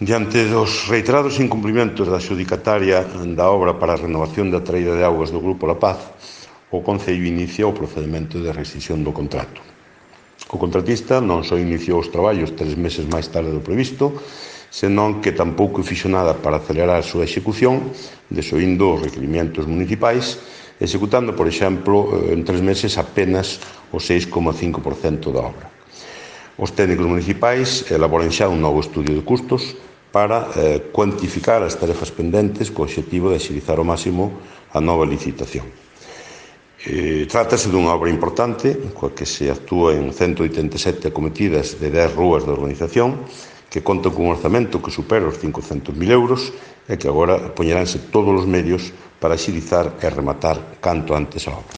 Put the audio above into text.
Diante dos reiterados incumprimentos da adxudicataria da obra para a renovación da traída de augas do Grupo La Paz, o Concello inicia o procedemento de rescisión do contrato. O contratista non só iniciou os traballos 3 meses máis tarde do previsto, senón que tampouco fixo nada para acelerar a súa execución, desoindo os requerimentos municipais, executando, por exemplo, en 3 meses apenas o 6,5% da obra. Os técnicos municipais elaboran xa un novo estudio de custos para cuantificar as tarefas pendentes co obxectivo de axilizar ao máximo a nova licitación. Trátase dunha obra importante, coa que se actúa en 187 acometidas de 10 rúas da organización, que conta cun orzamento que supera os 500.000 euros e que agora poñeránse todos os medios para axilizar e rematar canto antes a obra.